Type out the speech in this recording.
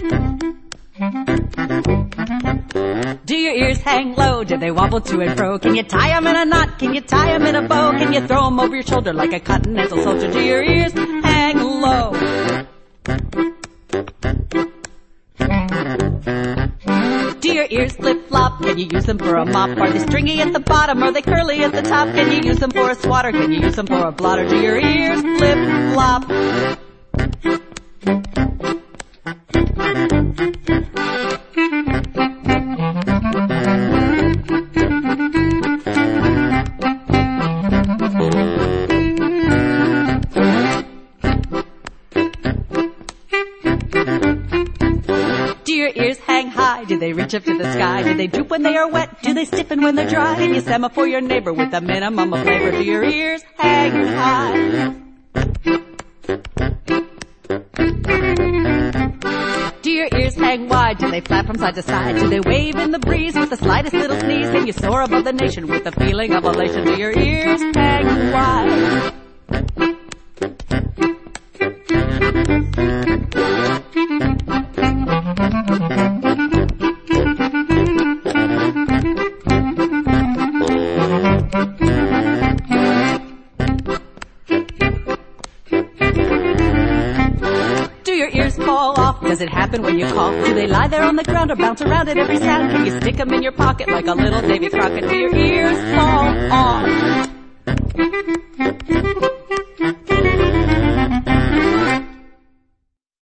Do your ears hang low? Do they wobble to and fro? Can you tie 'em in a knot? Can you tie 'em in a bow? Can you throw 'em over your shoulder like a continental soldier? Do your ears hang low? Do your ears flip-flop? Can you use them for a mop? Are they stringy at the bottom? Are they curly at the top? Can you use them for a swatter? Can you use them for a blotter? Do your ears flip-flop? Do your ears hang high? Do they reach up to the sky? Do they droop when they are wet? Do they stiffen when they're dry? Can you semaphore your neighbor with a minimum of flavor? Do your ears hang high? Do your ears hang wide? Do they flap from side to side? Do they wave in the breeze with the slightest little sneeze? Can you soar above the nation with a feeling of elation? Do your ears hang wide? Do your ears fall off? Does it happen when you cough? Do they lie there on the ground or bounce around at every sound? Can you stick 'em in your pocket like a little Davy Crockett? Do your ears fall off?